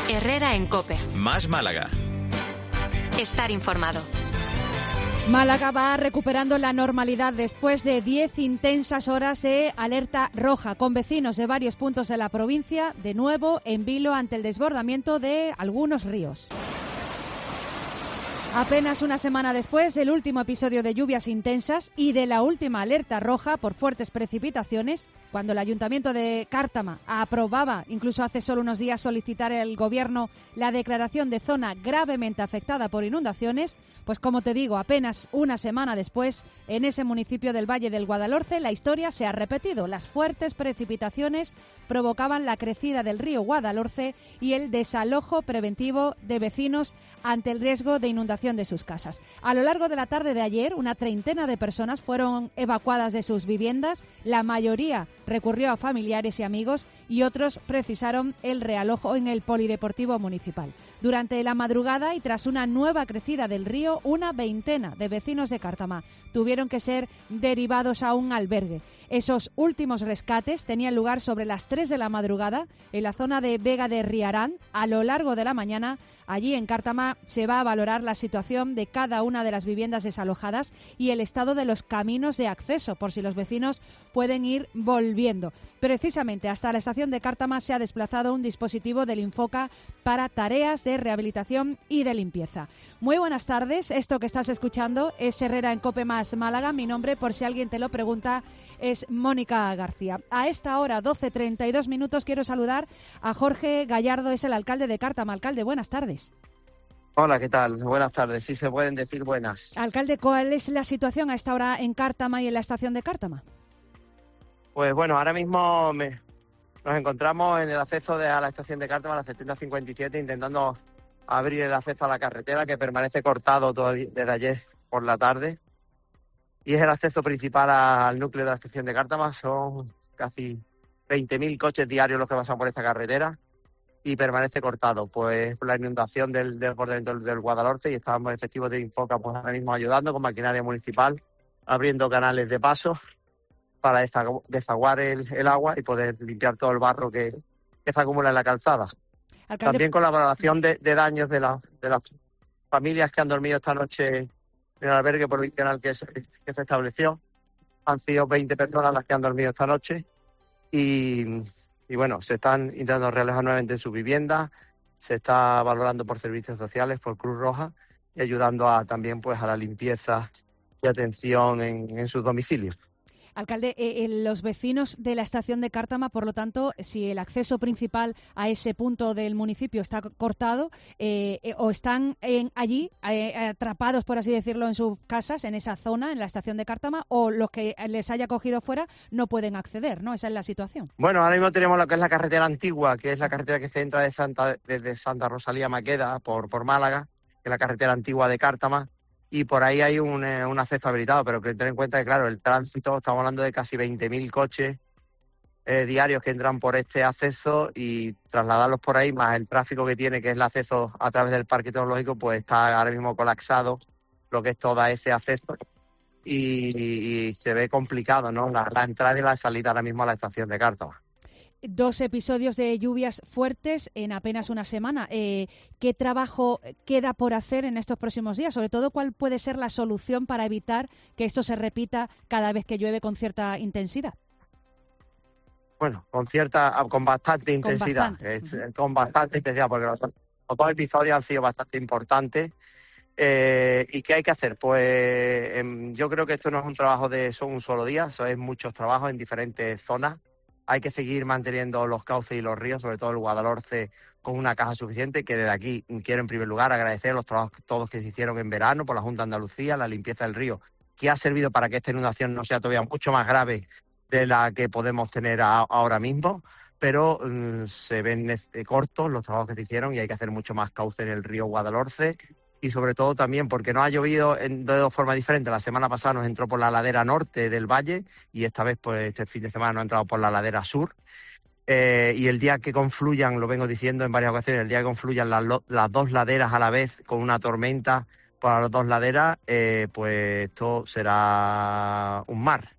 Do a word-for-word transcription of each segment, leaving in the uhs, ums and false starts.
Herrera en COPE. Más Málaga. Estar informado. Málaga va recuperando la normalidad después de diez intensas horas de alerta roja, con vecinos de varios puntos de la provincia, de nuevo en vilo ante el desbordamiento de algunos ríos. Apenas una semana después del último episodio de lluvias intensas y de la última alerta roja por fuertes precipitaciones, cuando el Ayuntamiento de Cártama aprobaba, incluso hace solo unos días, solicitar al Gobierno la declaración de zona gravemente afectada por inundaciones, pues como te digo, apenas una semana después, en ese municipio del Valle del Guadalhorce, la historia se ha repetido. Las fuertes precipitaciones provocaban la crecida del río Guadalhorce y el desalojo preventivo de vecinos ante el riesgo de inundación de sus casas. A lo largo de la tarde de ayer, una treintena de personas fueron evacuadas de sus viviendas. La mayoría recurrió a familiares y amigos y otros precisaron el realojo en el polideportivo municipal. Durante la madrugada y tras una nueva crecida del río, una veintena de vecinos de Cártama tuvieron que ser derivados a un albergue. Esos últimos rescates tenían lugar sobre las tres de la madrugada en la zona de Vega de Riarán. A lo largo de la mañana, allí en Cártama, se va a valorar la situación de cada una de las viviendas desalojadas y el estado de los caminos de acceso, por si los vecinos pueden ir volviendo. Precisamente hasta la estación de Cártama se ha desplazado un dispositivo del Infoca para tareas de rehabilitación y de limpieza. Muy buenas tardes, esto que estás escuchando es Herrera en COPE Más Málaga. Mi nombre, por si alguien te lo pregunta, es Mónica García. A esta hora, doce treinta y dos minutos, quiero saludar a Jorge Gallardo, es el alcalde de Cártama. Alcalde, buenas tardes. Hola, ¿qué tal? Buenas tardes. Sí se pueden decir buenas. Alcalde, ¿cuál es la situación a esta hora en Cártama y en la estación de Cártama? Pues bueno, ahora mismo me, nos encontramos en el acceso de, a la estación de Cártama, la setecientos cincuenta y siete, intentando abrir el acceso a la carretera, que permanece cortado todavía desde ayer por la tarde. Y es el acceso principal al núcleo de la estación de Cártama. Son casi veinte mil coches diarios los que pasan por esta carretera y permanece cortado, pues por la inundación del, del desbordamiento del, del Guadalhorce, y estamos efectivos de Infoca pues ahora mismo ayudando con maquinaria municipal, abriendo canales de paso para desaguar el, el agua y poder limpiar todo el barro que, que se acumula en la calzada. Alcalde... También con la valoración de, de daños de, la, de las familias que han dormido esta noche en el albergue provisional que se, que se estableció. Han sido veinte personas las que han dormido esta noche y... Y bueno, se están intentando realojar nuevamente en sus viviendas, se está valorando por servicios sociales, por Cruz Roja, y ayudando a, también pues a la limpieza y atención en, en sus domicilios. Alcalde, eh, los vecinos de la estación de Cártama, por lo tanto, si el acceso principal a ese punto del municipio está cortado, eh, eh, o están en, allí eh, atrapados, por así decirlo, en sus casas, en esa zona, en la estación de Cártama, o los que les haya cogido fuera no pueden acceder, ¿no? Esa es la situación. Bueno, ahora mismo tenemos lo que es la carretera antigua, que es la carretera que se entra de Santa, desde Santa Rosalía Maqueda por, por Málaga, que es la carretera antigua de Cártama. Y por ahí hay un, eh, un acceso habilitado, pero que tener en cuenta que, claro, el tránsito, estamos hablando de casi veinte mil coches eh, diarios que entran por este acceso, y trasladarlos por ahí, más el tráfico que tiene, que es el acceso a través del Parque Tecnológico, pues está ahora mismo colapsado lo que es todo ese acceso y, y, y se ve complicado, ¿no? La, la entrada y la salida ahora mismo a la estación de Cártama. Dos episodios de lluvias fuertes en apenas una semana. Eh, ¿Qué trabajo queda por hacer en estos próximos días? Sobre todo, ¿cuál puede ser la solución para evitar que esto se repita cada vez que llueve con cierta intensidad? Bueno, con cierta, con bastante intensidad, con bastante, es, uh-huh. con bastante intensidad, porque los, los dos episodios han sido bastante importantes. Eh, ¿Y qué hay que hacer? Pues eh, yo creo que esto no es un trabajo de son un solo día, eso es muchos trabajos en diferentes zonas. Hay que seguir manteniendo los cauces y los ríos, sobre todo el Guadalhorce, con una caja suficiente, que desde aquí quiero en primer lugar agradecer los trabajos todos que se hicieron en verano por la Junta de Andalucía, la limpieza del río, que ha servido para que esta inundación no sea todavía mucho más grave de la que podemos tener a, ahora mismo, pero um, se ven eh, cortos los trabajos que se hicieron y hay que hacer mucho más cauce en el río Guadalhorce. Y sobre todo también porque no ha llovido en, de dos formas diferentes. La semana pasada nos entró por la ladera norte del valle y esta vez, pues este fin de semana nos ha entrado por la ladera sur. Eh, y el día que confluyan, lo vengo diciendo en varias ocasiones, el día que confluyan las, las dos laderas a la vez con una tormenta por las dos laderas, eh, pues esto será un mar.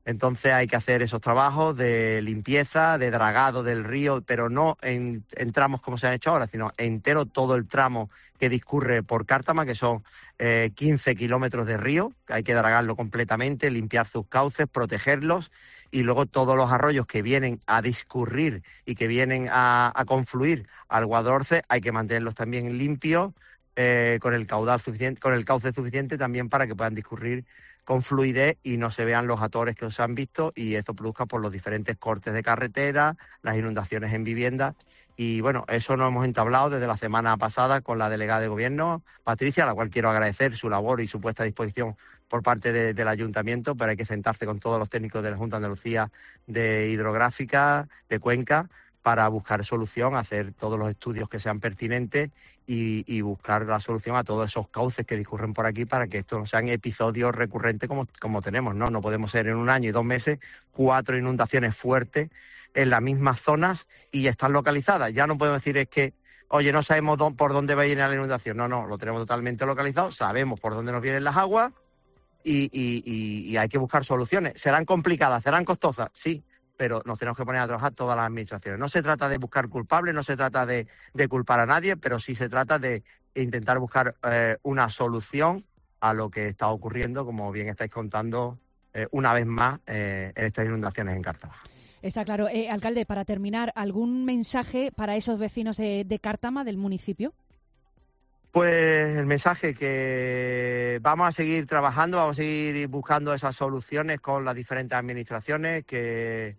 Entonces hay que hacer esos trabajos de limpieza, de dragado del río, pero no en, en tramos como se han hecho ahora, sino entero todo el tramo que discurre por Cártama, que son eh, quince kilómetros de río, que hay que dragarlo completamente, limpiar sus cauces, protegerlos, y luego todos los arroyos que vienen a discurrir y que vienen a, a confluir al Guadalhorce hay que mantenerlos también limpios, eh, con el caudal suficiente, con el cauce suficiente también para que puedan discurrir con fluidez y no se vean los atores que os han visto, y esto produzca por los diferentes cortes de carretera, las inundaciones en viviendas. Y bueno, eso nos hemos entablado desde la semana pasada con la delegada de gobierno, Patricia, a la cual quiero agradecer su labor y su puesta a disposición por parte de, del ayuntamiento, pero hay que sentarse con todos los técnicos de la Junta de Andalucía de hidrográfica, de Cuenca, para buscar solución, hacer todos los estudios que sean pertinentes y, y buscar la solución a todos esos cauces que discurren por aquí para que esto no sean episodios recurrentes como, como tenemos, ¿no? No podemos ser en un año y dos meses cuatro inundaciones fuertes en las mismas zonas y están localizadas. Ya no podemos decir es que, oye, no sabemos dó- por dónde va a ir la inundación. No, no, lo tenemos totalmente localizado, sabemos por dónde nos vienen las aguas y, y, y, y hay que buscar soluciones. ¿Serán complicadas? ¿Serán costosas? Sí, pero nos tenemos que poner a trabajar todas las administraciones. No se trata de buscar culpables, no se trata de, de culpar a nadie, pero sí se trata de intentar buscar eh, una solución a lo que está ocurriendo, como bien estáis contando eh, una vez más eh, en estas inundaciones en Cártama. Está claro. Eh, alcalde, para terminar, ¿algún mensaje para esos vecinos de, de Cártama, del municipio? Pues el mensaje que vamos a seguir trabajando, vamos a seguir buscando esas soluciones con las diferentes administraciones, que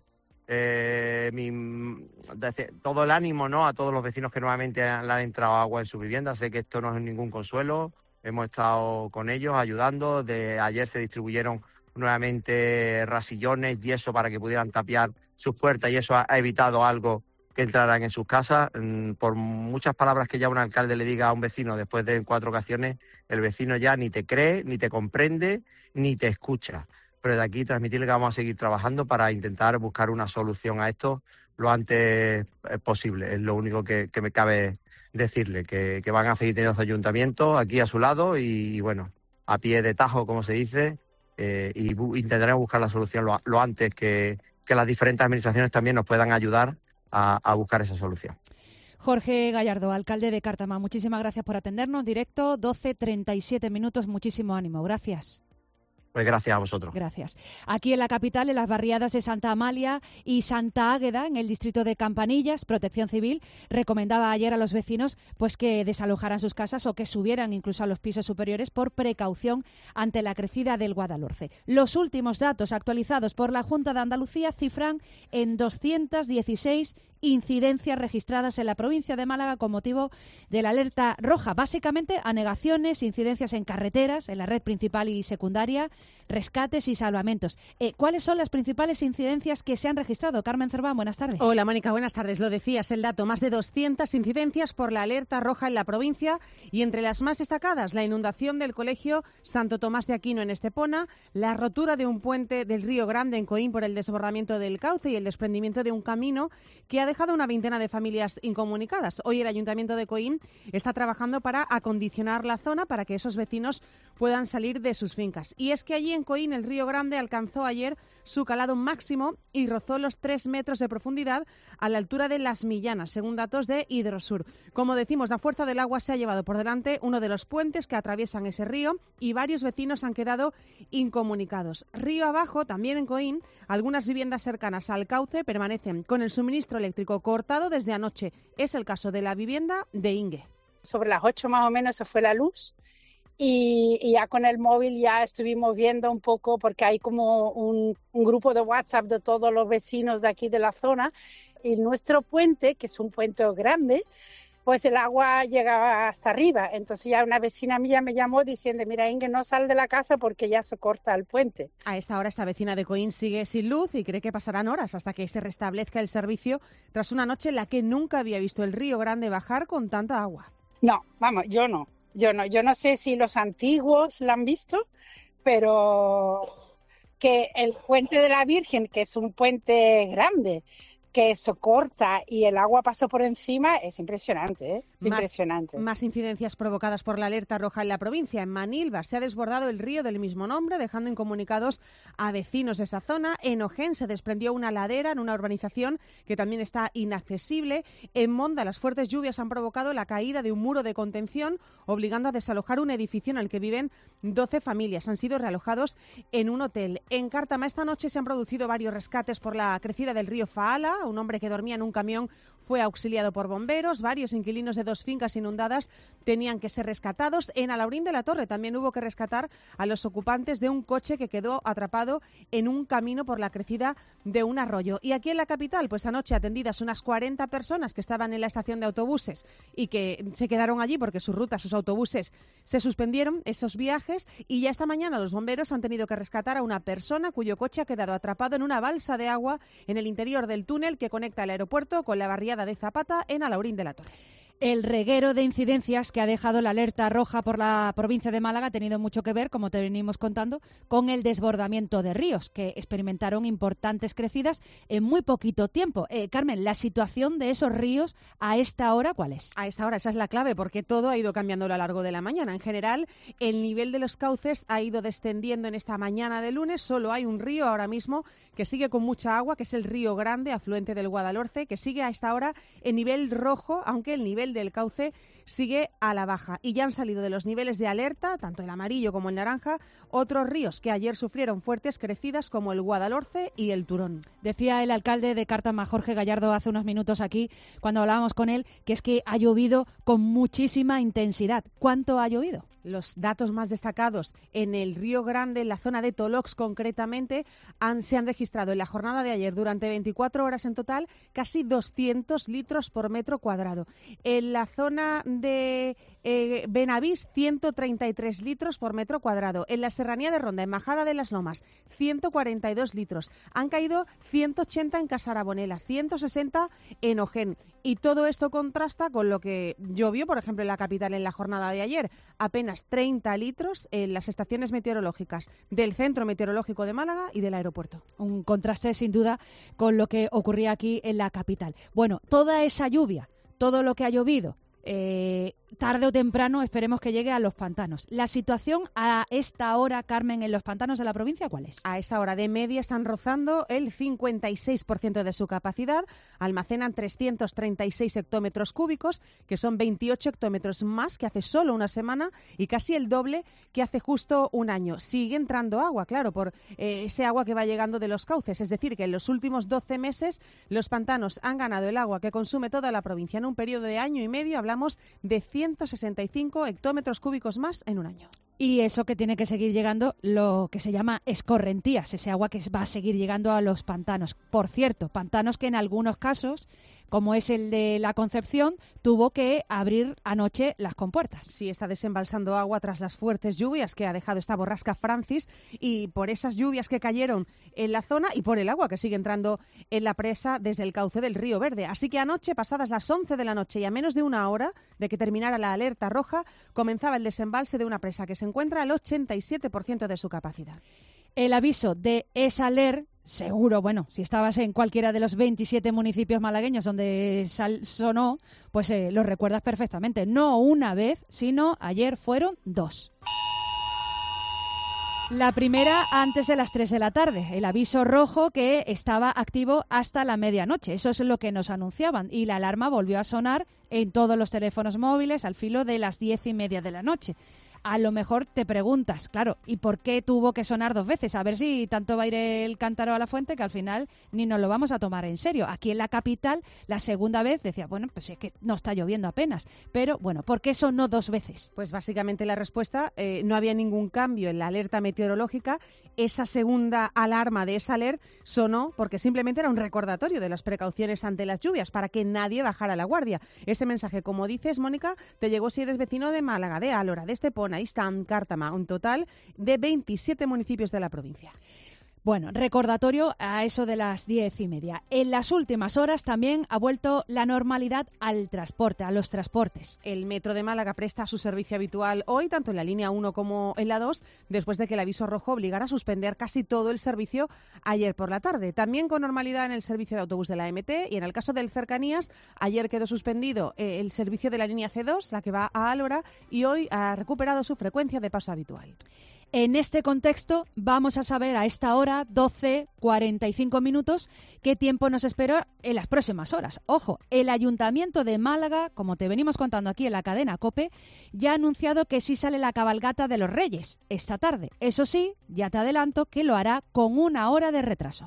eh, mi, desde, todo el ánimo, ¿no?, a todos los vecinos que nuevamente le han entrado agua en su vivienda. Sé que esto no es ningún consuelo, hemos estado con ellos ayudando. De ayer se distribuyeron nuevamente rasillones y eso para que pudieran tapiar sus puertas, y eso ha, ha evitado algo que entraran en sus casas. Por muchas palabras que ya un alcalde le diga a un vecino después de cuatro ocasiones, el vecino ya ni te cree, ni te comprende, ni te escucha. Pero de aquí transmitirle que vamos a seguir trabajando para intentar buscar una solución a esto lo antes posible. Es lo único que, que me cabe decirle, que, que van a seguir teniendo los ayuntamientos aquí a su lado y, y bueno, a pie de tajo, como se dice, eh, y bu- intentaremos buscar la solución lo, lo antes que, que las diferentes administraciones también nos puedan ayudar A, a buscar esa solución. Jorge Gallardo, alcalde de Cártama, muchísimas gracias por atendernos. Directo, doce treinta y siete minutos, muchísimo ánimo. Gracias. Pues gracias a vosotros. Gracias. Aquí en la capital, en las barriadas de Santa Amalia y Santa Águeda, en el distrito de Campanillas, Protección Civil recomendaba ayer a los vecinos pues que desalojaran sus casas o que subieran incluso a los pisos superiores por precaución ante la crecida del Guadalhorce. Los últimos datos actualizados por la Junta de Andalucía cifran en doscientas dieciséis incidencias registradas en la provincia de Málaga con motivo de la alerta roja. Básicamente anegaciones, incidencias en carreteras, en la red principal y secundaria, rescates y salvamentos. Eh, ¿Cuáles son las principales incidencias que se han registrado? Carmen Cerván, buenas tardes. Hola, Mónica, buenas tardes. Lo decías, el dato, más de doscientas incidencias por la alerta roja en la provincia, y entre las más destacadas, la inundación del colegio Santo Tomás de Aquino en Estepona, la rotura de un puente del Río Grande en Coín por el desbordamiento del cauce y el desprendimiento de un camino que ha dejado una veintena de familias incomunicadas. Hoy el Ayuntamiento de Coín está trabajando para acondicionar la zona para que esos vecinos puedan salir de sus fincas. Y es que allí en Coín el Río Grande alcanzó ayer su calado máximo y rozó los tres metros de profundidad a la altura de Las Millanas, según datos de Hidrosur. Como decimos, la fuerza del agua se ha llevado por delante uno de los puentes que atraviesan ese río y varios vecinos han quedado incomunicados. Río abajo, también en Coín, algunas viviendas cercanas al cauce permanecen con el suministro eléctrico cortado desde anoche. Es el caso de la vivienda de Inge. Sobre las ocho más o menos se fue la luz. Y, y ya con el móvil ya estuvimos viendo un poco, porque hay como un, un grupo de WhatsApp de todos los vecinos de aquí de la zona, y nuestro puente, que es un puente grande, pues el agua llegaba hasta arriba. Entonces ya una vecina mía me llamó diciendo, mira, Inge, no sal de la casa porque ya se corta el puente. A esta hora esta vecina de Coín sigue sin luz y cree que pasarán horas hasta que se restablezca el servicio tras una noche en la que nunca había visto el Río Grande bajar con tanta agua. No, vamos, yo no. Yo no, yo no sé si los antiguos la han visto, pero que el puente de la Virgen, que es un puente grande, que eso corta y el agua pasó por encima, es impresionante, ¿eh? Es más, impresionante. Más incidencias provocadas por la alerta roja en la provincia. En Manilva se ha desbordado el río del mismo nombre, dejando incomunicados a vecinos de esa zona. En Ojén se desprendió una ladera en una urbanización que también está inaccesible. En Monda las fuertes lluvias han provocado la caída de un muro de contención, obligando a desalojar un edificio en el que viven doce familias. Han sido realojados en un hotel. En Cártama esta noche se han producido varios rescates por la crecida del río Faala. Un hombre que dormía en un camión fue auxiliado por bomberos. Varios inquilinos de dos fincas inundadas tenían que ser rescatados. En Alaurín de la Torre también hubo que rescatar a los ocupantes de un coche que quedó atrapado en un camino por la crecida de un arroyo. Y aquí en la capital, pues anoche atendidas unas cuarenta personas que estaban en la estación de autobuses y que se quedaron allí porque sus rutas, sus autobuses se suspendieron, esos viajes, y ya esta mañana los bomberos han tenido que rescatar a una persona cuyo coche ha quedado atrapado en una balsa de agua en el interior del túnel que conecta el aeropuerto con la barriada de Zapata en Alaurín de la Torre. El reguero de incidencias que ha dejado la alerta roja por la provincia de Málaga ha tenido mucho que ver, como te venimos contando, con el desbordamiento de ríos, que experimentaron importantes crecidas en muy poquito tiempo. Eh, Carmen, ¿la situación de esos ríos a esta hora cuál es? A esta hora, esa es la clave, porque todo ha ido cambiando a lo largo de la mañana. En general, el nivel de los cauces ha ido descendiendo en esta mañana de lunes. Solo hay un río ahora mismo que sigue con mucha agua, que es el Río Grande, afluente del Guadalhorce, que sigue a esta hora en nivel rojo, aunque el nivel del cauce sigue a la baja. Y ya han salido de los niveles de alerta, tanto el amarillo como el naranja, otros ríos que ayer sufrieron fuertes crecidas como el Guadalhorce y el Turón. Decía el alcalde de Cártama, Jorge Gallardo, hace unos minutos aquí, cuando hablábamos con él, que es que ha llovido con muchísima intensidad. ¿Cuánto ha llovido? Los datos más destacados en el Río Grande, en la zona de Tolox concretamente, han, se han registrado en la jornada de ayer durante veinticuatro horas en total casi doscientos litros por metro cuadrado. En la zona de eh, Benavís, ciento treinta y tres litros por metro cuadrado. En la serranía de Ronda, en Majada de las Lomas, ciento cuarenta y dos litros. Han caído ciento ochenta en Casarabonela, ciento sesenta en Ojén. Y todo esto contrasta con lo que llovió, por ejemplo, en la capital en la jornada de ayer. Apenas treinta litros en las estaciones meteorológicas del Centro Meteorológico de Málaga y del aeropuerto. Un contraste, sin duda, con lo que ocurría aquí en la capital. Bueno, toda esa lluvia, todo lo que ha llovido, eh, tarde o temprano esperemos que llegue a los pantanos. ¿La situación a esta hora, Carmen, en los pantanos de la provincia cuál es? A esta hora de media están rozando el cincuenta y seis por ciento de su capacidad, almacenan trescientos treinta y seis hectómetros cúbicos, que son veintiocho hectómetros más que hace solo una semana y casi el doble que hace justo un año. Sigue entrando agua, claro, por eh, ese agua que va llegando de los cauces, es decir, que en los últimos doce meses los pantanos han ganado el agua que consume toda la provincia. En un periodo de año y medio hablamos de ciento sesenta y cinco hectómetros cúbicos más en un año. Y eso que tiene que seguir llegando, lo que se llama escorrentías, ese agua que va a seguir llegando a los pantanos. Por cierto, pantanos que en algunos casos, como es el de La Concepción, tuvo que abrir anoche las compuertas. Sí, está desembalsando agua tras las fuertes lluvias que ha dejado esta borrasca Francis, y por esas lluvias que cayeron en la zona y por el agua que sigue entrando en la presa desde el cauce del Río Verde. Así que anoche, pasadas las once de la noche y a menos de una hora de que terminara la alerta roja, comenzaba el desembalse de una presa que se encuentra al ochenta y siete por ciento de su capacidad. El aviso de ESALER, seguro, bueno, si estabas en cualquiera de los veintisiete municipios malagueños donde sal, sonó, pues eh, lo recuerdas perfectamente. No una vez, sino ayer fueron dos. La primera antes de las tres de la tarde, el aviso rojo que estaba activo hasta la medianoche. Eso es lo que nos anunciaban y la alarma volvió a sonar en todos los teléfonos móviles al filo de las diez y media de la noche. A lo mejor te preguntas, claro, ¿y por qué tuvo que sonar dos veces? A ver si tanto va a ir el cántaro a la fuente que al final ni nos lo vamos a tomar en serio. Aquí en la capital, la segunda vez decía, bueno, pues es que no está lloviendo apenas. Pero bueno, ¿por qué sonó dos veces? Pues básicamente la respuesta, eh, no había ningún cambio en la alerta meteorológica. Esa segunda alarma de esa alerta sonó porque simplemente era un recordatorio de las precauciones ante las lluvias para que nadie bajara la guardia. Ese mensaje, como dices, Mónica, te llegó si eres vecino de Málaga, de Álora, de Estepona, Istán, Cártama, un total de veintisiete municipios de la provincia. Bueno, recordatorio a eso de las diez y media. En las últimas horas también ha vuelto la normalidad al transporte, a los transportes. El Metro de Málaga presta su servicio habitual hoy, tanto en la línea uno como en la dos, después de que el aviso rojo obligara a suspender casi todo el servicio ayer por la tarde. También con normalidad en el servicio de autobús de la M T y en el caso del Cercanías, ayer quedó suspendido eh, el servicio de la línea C dos, la que va a Álora, y hoy ha recuperado su frecuencia de paso habitual. En este contexto vamos a saber a esta hora, doce cuarenta y cinco minutos, qué tiempo nos espera en las próximas horas. Ojo, el Ayuntamiento de Málaga, como te venimos contando aquí en la cadena COPE, ya ha anunciado que sí sale la cabalgata de los Reyes esta tarde. Eso sí, ya te adelanto que lo hará con una hora de retraso.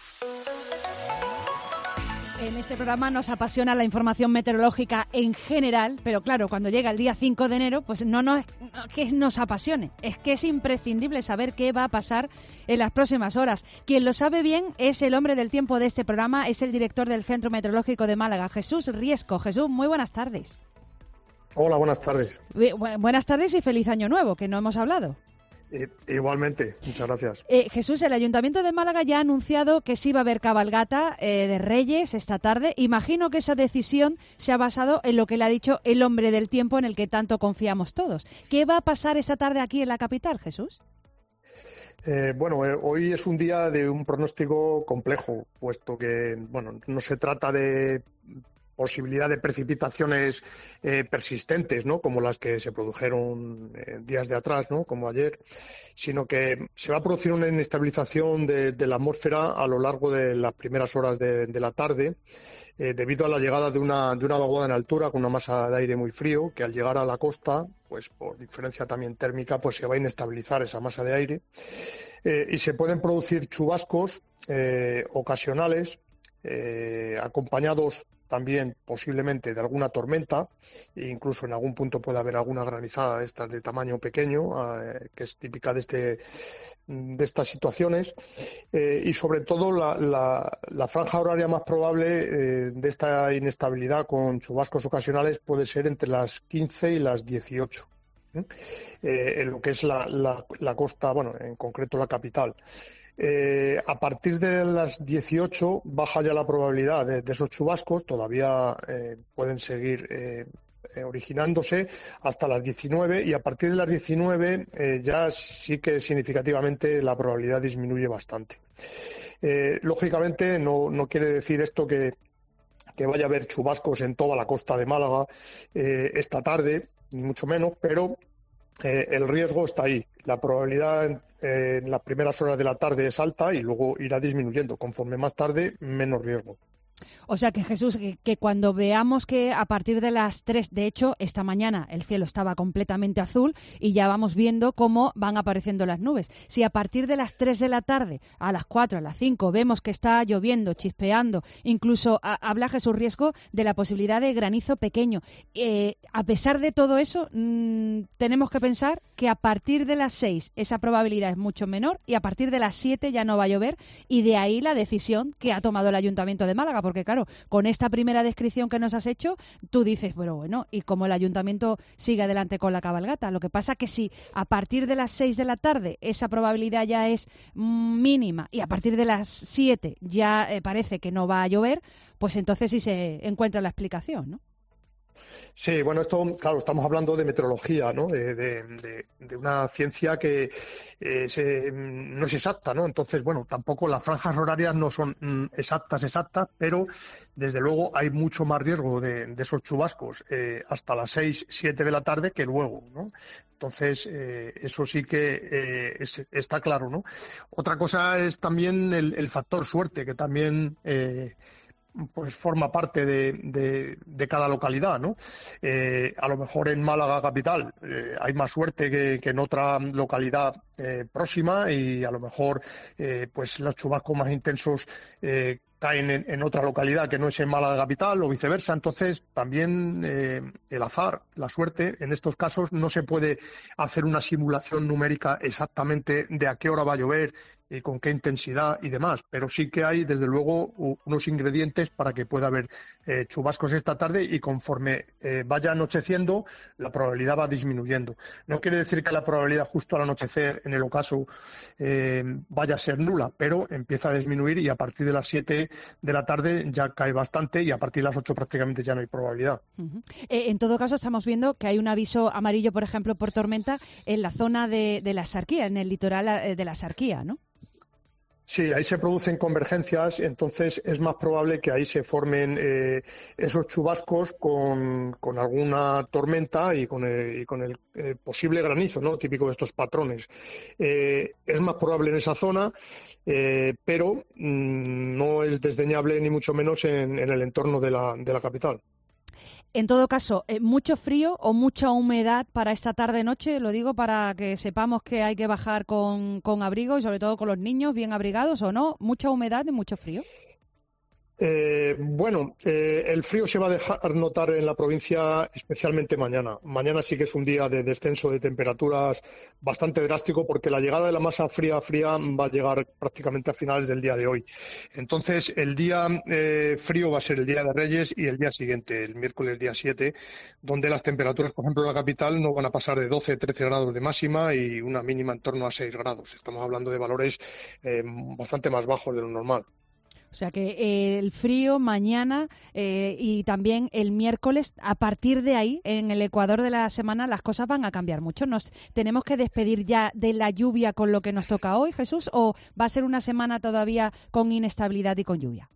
En este programa nos apasiona la información meteorológica en general, pero claro, cuando llega el día cinco de enero, pues no, no es que nos apasione, es que es imprescindible saber qué va a pasar en las próximas horas. Quien lo sabe bien es el hombre del tiempo de este programa, es el director del Centro Meteorológico de Málaga, Jesús Riesco. Jesús, muy buenas tardes. Hola, buenas tardes. Bu- buenas tardes y feliz año nuevo, que no hemos hablado. Eh, igualmente, muchas gracias. Eh, Jesús, el Ayuntamiento de Málaga ya ha anunciado que sí va a haber cabalgata eh, de Reyes esta tarde. Imagino que esa decisión se ha basado en lo que le ha dicho el hombre del tiempo en el que tanto confiamos todos. ¿Qué va a pasar esta tarde aquí en la capital, Jesús? Eh, bueno, eh, hoy es un día de un pronóstico complejo, puesto que bueno, no se trata de posibilidad de precipitaciones eh, persistentes, ¿no?, como las que se produjeron eh, días de atrás, ¿no?, como ayer, sino que se va a producir una inestabilización de, de la atmósfera a lo largo de las primeras horas de, de la tarde, eh, debido a la llegada de una, de una vaguada en altura con una masa de aire muy frío, que al llegar a la costa, pues por diferencia también térmica, pues se va a inestabilizar esa masa de aire, eh, y se pueden producir chubascos eh, ocasionales, eh, acompañados también posiblemente de alguna tormenta, e incluso en algún punto puede haber alguna granizada de estas de tamaño pequeño, eh, que es típica de este de estas situaciones, eh, y sobre todo la, la, la franja horaria más probable eh, de esta inestabilidad con chubascos ocasionales puede ser entre las quince y las dieciocho. ¿eh? Eh, en lo que es la, la, la costa, bueno, en concreto la capital. Eh, a partir de las dieciocho baja ya la probabilidad de, de esos chubascos, todavía eh, pueden seguir eh, eh, originándose hasta las diecinueve, y a partir de las diecinueve eh, ya sí que significativamente la probabilidad disminuye bastante. Eh, lógicamente no, no quiere decir esto que, que vaya a haber chubascos en toda la costa de Málaga eh, esta tarde, ni mucho menos, pero Eh, el riesgo está ahí. La probabilidad en, eh, en las primeras horas de la tarde es alta y luego irá disminuyendo. Conforme más tarde, menos riesgo. O sea que, Jesús, que, que cuando veamos que a partir de las tres, de hecho, esta mañana el cielo estaba completamente azul y ya vamos viendo cómo van apareciendo las nubes. Si a partir de las tres de la tarde, a las cuatro, a las cinco, vemos que está lloviendo, chispeando, incluso a, habla Jesús Riesco de la posibilidad de granizo pequeño. Eh, a pesar de todo eso, mmm, tenemos que pensar que a partir de las seis esa probabilidad es mucho menor y a partir de las siete ya no va a llover, y de ahí la decisión que ha tomado el Ayuntamiento de Málaga. Porque claro, con esta primera descripción que nos has hecho, tú dices, bueno, bueno, ¿y cómo el Ayuntamiento sigue adelante con la cabalgata? Lo que pasa que si a partir de las seis de la tarde esa probabilidad ya es mínima y a partir de las siete ya eh, parece que no va a llover, pues entonces sí se encuentra la explicación, ¿no? Sí, bueno, esto, claro, estamos hablando de meteorología, ¿no? De, de, de, de una ciencia que eh, se, no es exacta, ¿no? Entonces, bueno, tampoco las franjas horarias no son mm, exactas, exactas, pero desde luego hay mucho más riesgo de, de esos chubascos eh, hasta las seis, siete de la tarde que luego, ¿no? Entonces, eh, eso sí que eh, es, está claro, ¿no? Otra cosa es también el, el factor suerte, que también Eh, pues forma parte de, de, de cada localidad, ¿no? Eh, a lo mejor en Málaga capital eh, hay más suerte que, que en otra localidad eh, próxima, y a lo mejor eh, pues los chubascos más intensos eh, caen en, en otra localidad que no es en Málaga capital o viceversa. Entonces también eh, el azar, la suerte, en estos casos no se puede hacer una simulación numérica exactamente de a qué hora va a llover y con qué intensidad y demás, pero sí que hay desde luego unos ingredientes para que pueda haber eh, chubascos esta tarde, y conforme eh, vaya anocheciendo la probabilidad va disminuyendo. No quiere decir que la probabilidad justo al anochecer en el ocaso eh, vaya a ser nula, pero empieza a disminuir y a partir de las siete de la tarde ya cae bastante y a partir de las ocho prácticamente ya no hay probabilidad. Uh-huh. Eh, en todo caso, estamos viendo que hay un aviso amarillo, por ejemplo, por tormenta en la zona de, de la Axarquía, en el litoral eh, de la Axarquía, ¿no? Sí, ahí se producen convergencias, entonces es más probable que ahí se formen eh, esos chubascos con, con alguna tormenta y con el, y con el eh, posible granizo, ¿no? Típico de estos patrones. Eh, es más probable en esa zona, eh, pero mmm, no es desdeñable ni mucho menos en, en el entorno de la, de la capital. En todo caso, ¿mucho frío o mucha humedad para esta tarde-noche? Lo digo para que sepamos que hay que bajar con, con abrigo y sobre todo con los niños bien abrigados, ¿o no? ¿Mucha humedad y mucho frío? Eh, bueno, eh, el frío se va a dejar notar en la provincia especialmente mañana. Mañana sí que es un día de descenso de temperaturas bastante drástico porque la llegada de la masa fría fría va a llegar prácticamente a finales del día de hoy. Entonces, el día eh, frío va a ser el día de Reyes y el día siguiente, el miércoles día siete, donde las temperaturas, por ejemplo, en la capital no van a pasar de doce a trece grados de máxima y una mínima en torno a seis grados. Estamos hablando de valores eh, bastante más bajos de lo normal. O sea que eh, el frío mañana eh, y también el miércoles, a partir de ahí, en el Ecuador de la semana, las cosas van a cambiar mucho. ¿Nos tenemos que despedir ya de la lluvia con lo que nos toca hoy, Jesús, o va a ser una semana todavía con inestabilidad y con lluvia?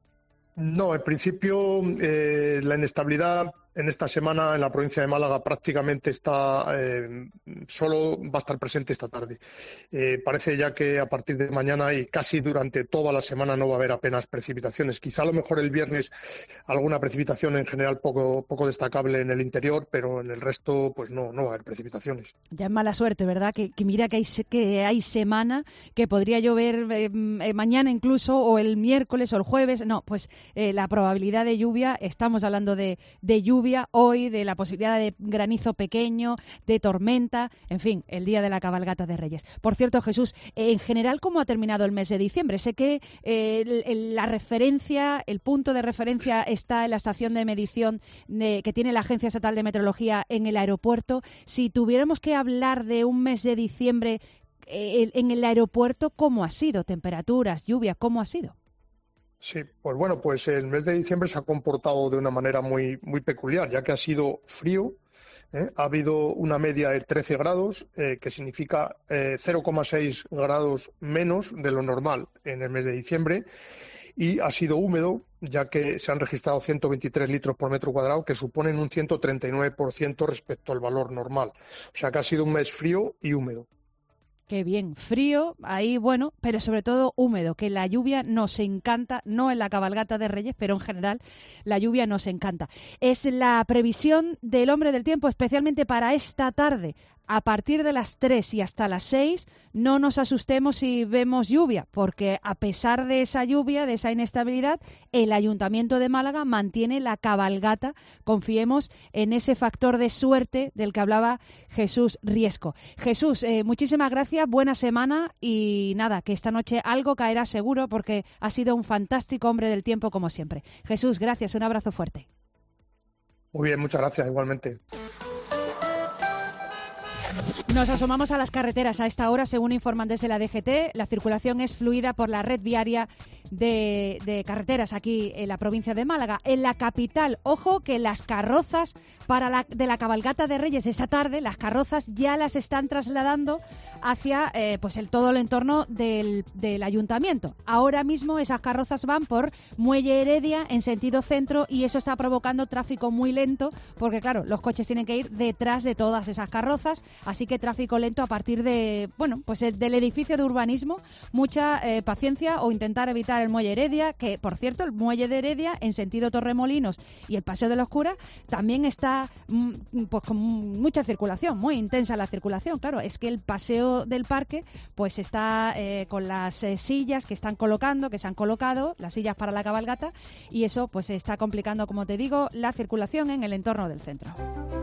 No, en principio eh, la inestabilidad en esta semana en la provincia de Málaga prácticamente está, eh, solo va a estar presente esta tarde. Eh, parece ya que a partir de mañana y casi durante toda la semana no va a haber apenas precipitaciones. Quizá a lo mejor el viernes alguna precipitación en general poco, poco destacable en el interior, pero en el resto pues no, no va a haber precipitaciones. Ya es mala suerte, ¿verdad? Que, que mira que hay, que hay semana que podría llover eh, mañana incluso, o el miércoles o el jueves. No, pues eh, la probabilidad de lluvia, estamos hablando de, de lluvia hoy, de la posibilidad de granizo pequeño, de tormenta, en fin, el día de la cabalgata de Reyes. Por cierto, Jesús, en general, ¿cómo ha terminado el mes de diciembre? Sé que eh, el, el, la referencia, el punto de referencia está en la estación de medición de, que tiene la Agencia Estatal de Meteorología en el aeropuerto. Si tuviéramos que hablar de un mes de diciembre eh, en el aeropuerto, ¿cómo ha sido? Temperaturas, lluvia, ¿cómo ha sido? Sí, pues bueno, pues el mes de diciembre se ha comportado de una manera muy, muy peculiar, ya que ha sido frío, ¿eh? Ha habido una media de trece grados, eh, que significa eh, cero coma seis grados menos de lo normal en el mes de diciembre, y ha sido húmedo, ya que se han registrado ciento veintitrés litros por metro cuadrado, que suponen un ciento treinta y nueve por ciento respecto al valor normal. O sea que ha sido un mes frío y húmedo. Qué bien, frío, ahí bueno, pero sobre todo húmedo, que la lluvia nos encanta, no en la cabalgata de Reyes, pero en general la lluvia nos encanta. Es la previsión del hombre del tiempo, especialmente para esta tarde. A partir de las tres y hasta las seis, no nos asustemos si vemos lluvia, porque a pesar de esa lluvia, de esa inestabilidad, el Ayuntamiento de Málaga mantiene la cabalgata. Confiemos en ese factor de suerte del que hablaba Jesús Riesco. Jesús, eh, muchísimas gracias, buena semana y nada, que esta noche algo caerá seguro porque ha sido un fantástico hombre del tiempo como siempre. Jesús, gracias, un abrazo fuerte. Muy bien, muchas gracias, igualmente. Nos asomamos a las carreteras a esta hora, según informan desde la D G T. La circulación es fluida por la red viaria de, de carreteras aquí en la provincia de Málaga. En la capital, ojo que las carrozas para la, de la cabalgata de Reyes esta tarde, las carrozas ya las están trasladando hacia eh, pues el todo el entorno del, del ayuntamiento. Ahora mismo esas carrozas van por Muelle Heredia en sentido centro y eso está provocando tráfico muy lento porque, claro, los coches tienen que ir detrás de todas esas carrozas, así que tráfico lento a partir de, bueno, pues del edificio de urbanismo. Mucha eh, paciencia o intentar evitar el Muelle Heredia, que, por cierto, el Muelle de Heredia en sentido Torremolinos y el Paseo de la Oscura también está mm, pues con mucha circulación, muy intensa la circulación. Claro, es que el Paseo del Parque pues está eh, con las eh, sillas que están colocando, que se han colocado, las sillas para la cabalgata, y eso pues está complicando, como te digo, la circulación en el entorno del centro.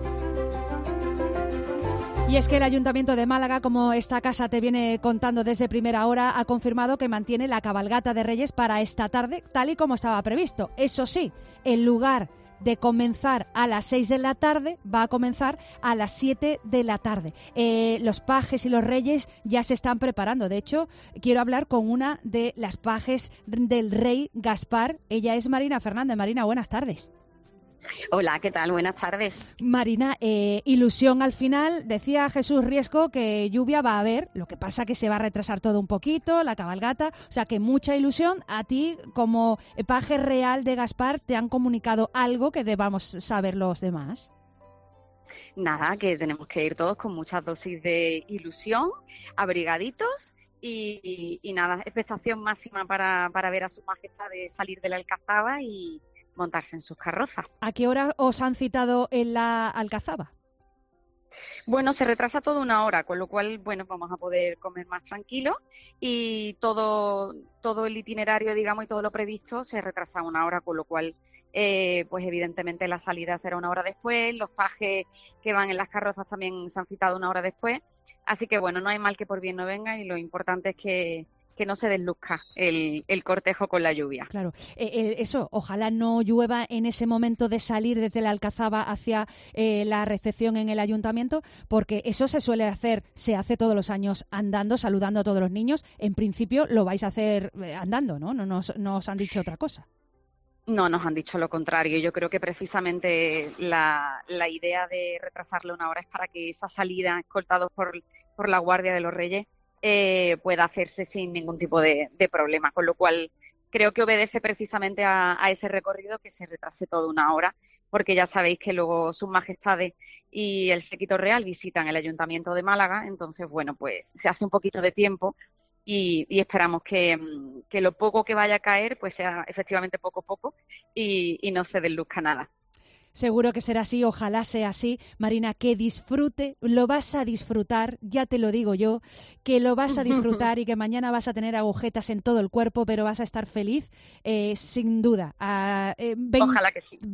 Y es que el Ayuntamiento de Málaga, como esta casa te viene contando desde primera hora, ha confirmado que mantiene la cabalgata de Reyes para esta tarde, tal y como estaba previsto. Eso sí, el lugar de comenzar a las seis de la tarde, va a comenzar a las siete de la tarde. Eh, los pajes y los reyes ya se están preparando. De hecho, quiero hablar con una de las pajes del rey Gaspar. Ella es Marina Fernández. Marina, buenas tardes. Hola, ¿qué tal? Buenas tardes. Marina, eh, ilusión al final. Decía Jesús Riesco que lluvia va a haber, lo que pasa que se va a retrasar todo un poquito, la cabalgata, o sea que mucha ilusión. A ti, como paje real de Gaspar, ¿te han comunicado algo que debamos saber los demás? Nada, que tenemos que ir todos con muchas dosis de ilusión, abrigaditos y, y, y nada, expectación máxima para, para ver a su majestad de salir de la Alcazaba y montarse en sus carrozas. ¿A qué hora os han citado en la Alcazaba? Bueno, se retrasa todo una hora, con lo cual, bueno, vamos a poder comer más tranquilos y todo, todo el itinerario, digamos, y todo lo previsto se retrasa una hora, con lo cual, eh, pues evidentemente la salida será una hora después, los pajes que van en las carrozas también se han citado una hora después, así que bueno, no hay mal que por bien no venga y lo importante es que que no se desluzca el, el cortejo con la lluvia. Claro, eh, eh, eso, ojalá no llueva en ese momento de salir desde la Alcazaba hacia eh, la recepción en el ayuntamiento, porque eso se suele hacer, se hace todos los años andando, saludando a todos los niños. En principio lo vais a hacer eh, andando, ¿no? No nos, no os han dicho otra cosa. No, nos han dicho lo contrario. Yo creo que precisamente la, la idea de retrasarlo una hora es para que esa salida, escoltados por, por la Guardia de los Reyes, Eh, pueda hacerse sin ningún tipo de, de problema, con lo cual creo que obedece precisamente a, a ese recorrido que se retrase todo una hora, porque ya sabéis que luego sus majestades y el séquito real visitan el Ayuntamiento de Málaga, entonces bueno, pues se hace un poquito de tiempo y, y esperamos que, que lo poco que vaya a caer pues sea efectivamente poco a poco y, y no se desluzca nada. Seguro que será así, ojalá sea así. Marina, que disfrute, lo vas a disfrutar, ya te lo digo yo, que lo vas a disfrutar y que mañana vas a tener agujetas en todo el cuerpo, pero vas a estar feliz, eh, sin duda. A, eh, veinte, ojalá que sí.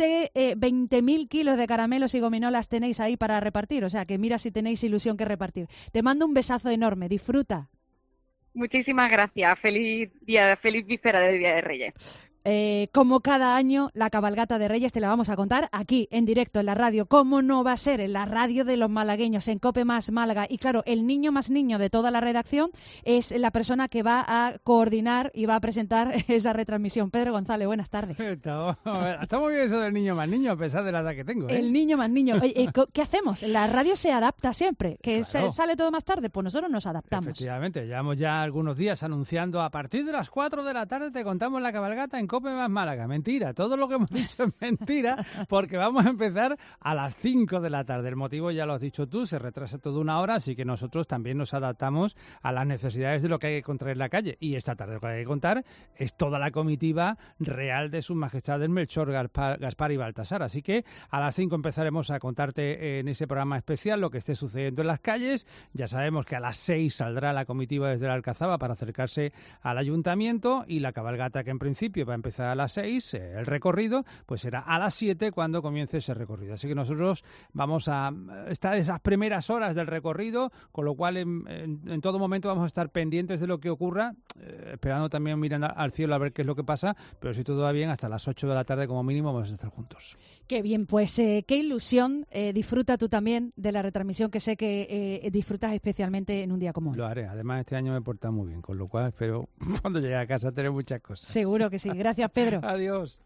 veinte mil kilos de caramelos y gominolas tenéis ahí para repartir, o sea que mira si tenéis ilusión que repartir. Te mando un besazo enorme, disfruta. Muchísimas gracias, feliz día, feliz víspera del Día de Reyes. Eh, como cada año, la cabalgata de Reyes te la vamos a contar aquí, en directo, en la radio. ¿Cómo no va a ser? En la radio de los malagueños, en COPE Más Málaga. Y claro, el niño más niño de toda la redacción es la persona que va a coordinar y va a presentar esa retransmisión. Pedro González, buenas tardes. Está, está muy bien eso del niño más niño, a pesar de la edad que tengo, ¿eh? El niño más niño. Oye, ¿qué hacemos? La radio se adapta siempre. ¿Que claro. se sale todo más tarde? Pues nosotros nos adaptamos. Efectivamente, llevamos ya algunos días anunciando a partir de las cuatro de la tarde te contamos la cabalgata en COPE Más Málaga. Mentira, todo lo que hemos dicho es mentira, porque vamos a empezar a las cinco de la tarde. El motivo ya lo has dicho tú, se retrasa toda una hora, así que nosotros también nos adaptamos a las necesidades de lo que hay que contar en la calle. Y esta tarde lo que hay que contar es toda la comitiva real de sus majestades Melchor, Gaspar, Gaspar y Baltasar. Así que a las cinco empezaremos a contarte en ese programa especial lo que esté sucediendo en las calles. Ya sabemos que a las seis saldrá la comitiva desde la Alcazaba para acercarse al ayuntamiento y la cabalgata, que en principio va a empezar a las seis, el recorrido, pues será a las siete cuando comience ese recorrido. Así que nosotros vamos a estar esas primeras horas del recorrido, con lo cual en, en, en todo momento vamos a estar pendientes de lo que ocurra, eh, esperando también mirando al cielo a ver qué es lo que pasa, pero si todo va bien, hasta las ocho de la tarde como mínimo vamos a estar juntos. Qué bien, pues eh, qué ilusión. Eh, disfruta tú también de la retransmisión, que sé que eh, disfrutas especialmente en un día como hoy. Lo haré. Además, este año me he portado muy bien, con lo cual espero cuando llegue a casa tener muchas cosas. Seguro que sí. Gracias, Pedro. Adiós.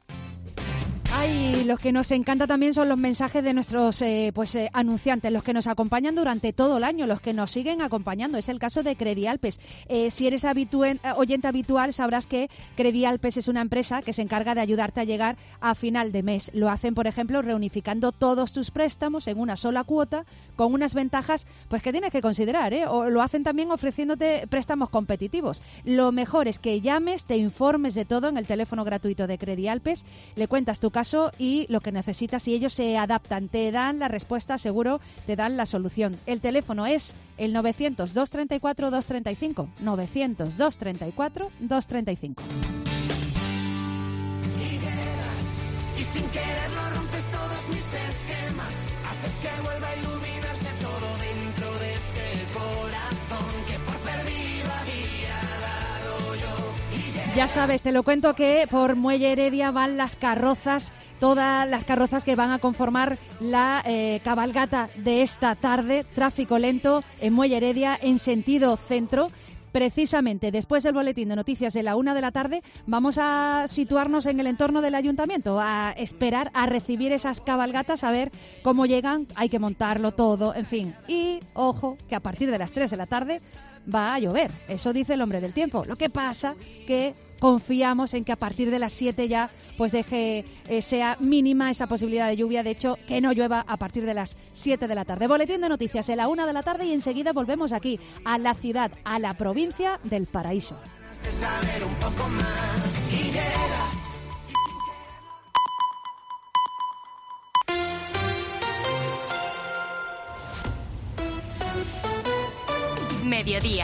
Ay, los que nos encanta también son los mensajes de nuestros eh, pues eh, anunciantes, los que nos acompañan durante todo el año, los que nos siguen acompañando. Es el caso de Credialpes. Eh, si eres habituen, oyente habitual, sabrás que Credialpes es una empresa que se encarga de ayudarte a llegar a final de mes. Lo hacen, por ejemplo, reunificando todos tus préstamos en una sola cuota, con unas ventajas pues que tienes que considerar, ¿eh? O lo hacen también ofreciéndote préstamos competitivos. Lo mejor es que llames, te informes de todo en el teléfono gratuito de Credialpes, le cuentas tu caso y lo que necesitas y ellos se adaptan, te dan la respuesta, seguro te dan la solución. El teléfono es el novecientos, doscientos treinta y cuatro, doscientos treinta y cinco, novecientos, doscientos treinta y cuatro, doscientos treinta y cinco. Y llegas y sin quererlo rompes todos mis esquemas, haces que vuelva a iluminarse todo dentro de este corazón que por perdido había dado yo. Y llegas Ya sabes, te lo cuento que por Muelle Heredia van las carrozas, todas las carrozas que van a conformar la eh, cabalgata de esta tarde. Tráfico lento en Muelle Heredia en sentido centro. Precisamente después del boletín de noticias de la una de la tarde vamos a situarnos en el entorno del ayuntamiento, a esperar a recibir esas cabalgatas, a ver cómo llegan, hay que montarlo todo, en fin. Y ojo, que a partir de las tres de la tarde va a llover, eso dice el hombre del tiempo. Lo que pasa que confiamos en que a partir de las siete ya pues deje eh, sea mínima esa posibilidad de lluvia, de hecho que no llueva a partir de las siete de la tarde. Boletín de noticias de la una de la tarde y enseguida volvemos aquí a la ciudad, a la provincia del Paraíso. Mediodía.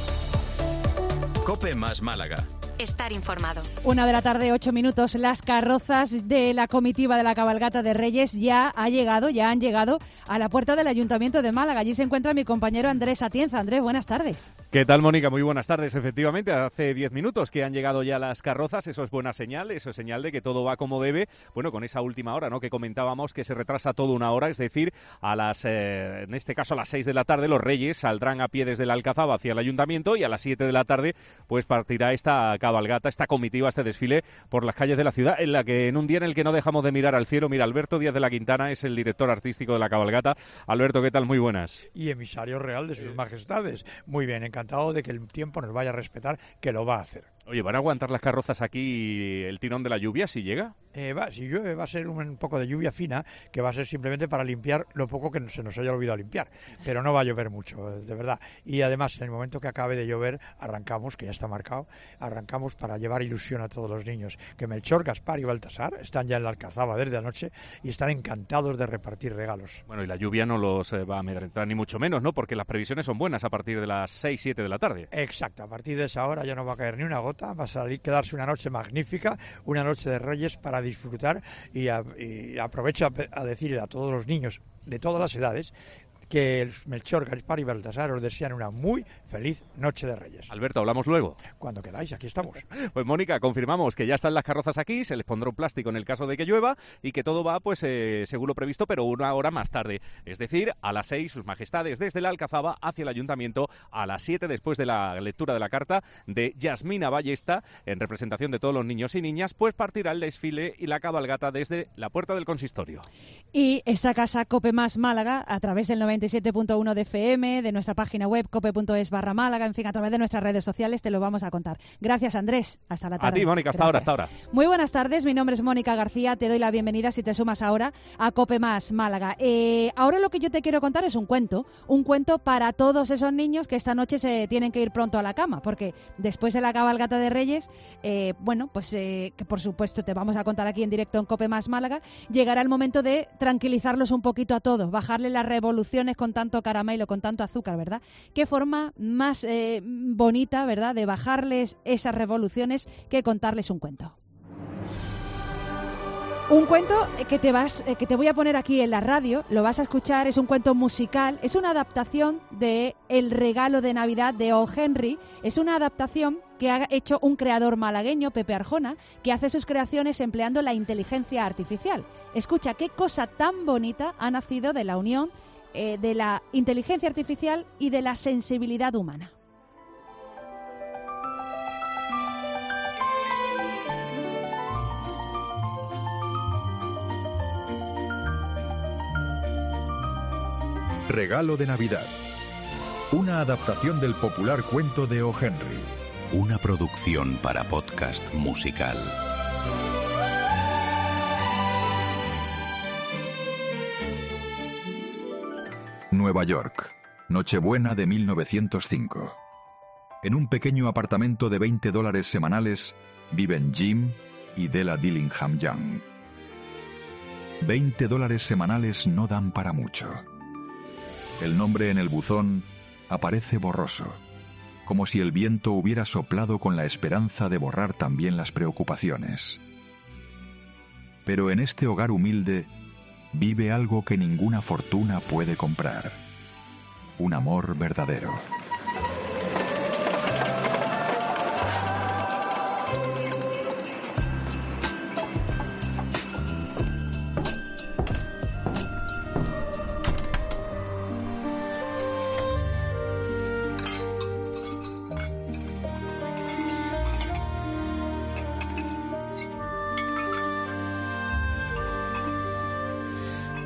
COPE más Málaga. Estar informado. Una de la tarde, ocho minutos. Las carrozas de la comitiva de la cabalgata de Reyes ya ha llegado, ya han llegado a la puerta del Ayuntamiento de Málaga. Allí se encuentra mi compañero Andrés Atienza. Andrés, buenas tardes. ¿Qué tal, Mónica? Muy buenas tardes. Efectivamente, hace diez minutos que han llegado ya las carrozas. Eso es buena señal, eso es señal de que todo va como debe. Bueno, con esa última hora, ¿no?, que comentábamos que se retrasa todo una hora, es decir, a las, eh, en este caso a las seis de la tarde, los Reyes saldrán a pie desde la Alcazaba hacia el Ayuntamiento y a las siete de la tarde pues partirá esta cabalgata, esta comitiva, este desfile por las calles de la ciudad, en la que en un día en el que no dejamos de mirar al cielo, mira, Alberto Díaz de la Quintana es el director artístico de la cabalgata. Alberto, ¿qué tal? Muy buenas. Y emisario real de sus majestades. Muy bien, encantado de que el tiempo nos vaya a respetar, que lo va a hacer. Oye, ¿van a aguantar las carrozas aquí el tirón de la lluvia si llega? Eh, va, si llueve va a ser un, un poco de lluvia fina, que va a ser simplemente para limpiar lo poco que se nos haya olvidado limpiar, pero no va a llover mucho, de verdad. Y además, en el momento que acabe de llover, arrancamos, que ya está marcado, arrancamos para llevar ilusión a todos los niños, que Melchor, Gaspar y Baltasar están ya en la Alcazaba desde anoche y están encantados de repartir regalos. Bueno, y la lluvia no los eh, va a amedrentar ni mucho menos, ¿no?, porque las previsiones son buenas a partir de las seis, siete de la tarde. Exacto, a partir de esa hora ya no va a caer ni una gota, va a salir, quedarse una noche magnífica, una noche de Reyes para disfrutar, y, a, y aprovecho a, a decirle a todos los niños de todas las edades que el Melchor, Gaspar y Baltasar os desean una muy feliz noche de Reyes. Alberto, hablamos luego. Cuando queráis, aquí estamos. Pues Mónica, confirmamos que ya están las carrozas aquí, se les pondrá un plástico en el caso de que llueva y que todo va, pues, eh, según lo previsto, pero una hora más tarde. Es decir, a las seis, sus majestades desde la Alcazaba hacia el Ayuntamiento, a las siete después de la lectura de la carta de Yasmina Ballesta, en representación de todos los niños y niñas, pues partirá el desfile y la cabalgata desde la puerta del consistorio. Y esta casa COPE más Málaga, a través del noventa y siete punto uno de F M, de nuestra página web cope punto es barra Málaga, en fin, a través de nuestras redes sociales te lo vamos a contar. Gracias, Andrés. Hasta la tarde. A ti, Mónica, hasta Gracias. ahora, hasta ahora. Muy buenas tardes, mi nombre es Mónica García, te doy la bienvenida si te sumas ahora a COPE más Málaga. Eh, ahora lo que yo te quiero contar es un cuento, un cuento para todos esos niños que esta noche se tienen que ir pronto a la cama, porque después de la cabalgata de Reyes, eh, bueno, pues eh, que por supuesto te vamos a contar aquí en directo en COPE más Málaga, llegará el momento de tranquilizarlos un poquito a todos, bajarle las revoluciones con tanto caramelo, con tanto azúcar, ¿verdad? Qué forma más eh, bonita, ¿verdad?, de bajarles esas revoluciones que contarles un cuento. Un cuento que te vas, que te voy a poner aquí en la radio, lo vas a escuchar, es un cuento musical, es una adaptación de El regalo de Navidad de O. Henry, es una adaptación que ha hecho un creador malagueño, Pepe Arjona, que hace sus creaciones empleando la inteligencia artificial. Escucha, qué cosa tan bonita ha nacido de la unión eh, de la inteligencia artificial y de la sensibilidad humana. Regalo de Navidad. Una adaptación del popular cuento de O. Henry. Una producción para podcast musical. Nueva York. Nochebuena de mil novecientos cinco. En un pequeño apartamento de veinte dólares semanales viven Jim y Della Dillingham Young. veinte dólares semanales no dan para mucho. El nombre en el buzón aparece borroso, como si el viento hubiera soplado con la esperanza de borrar también las preocupaciones. Pero en este hogar humilde vive algo que ninguna fortuna puede comprar: un amor verdadero.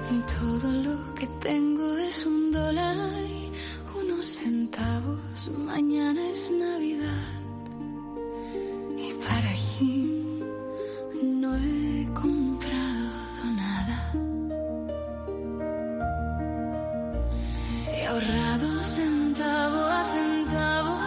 Todo lo que tengo es un dólar y unos centavos. Mañana es Navidad y para Jim no he comprado nada. He ahorrado centavo a centavo,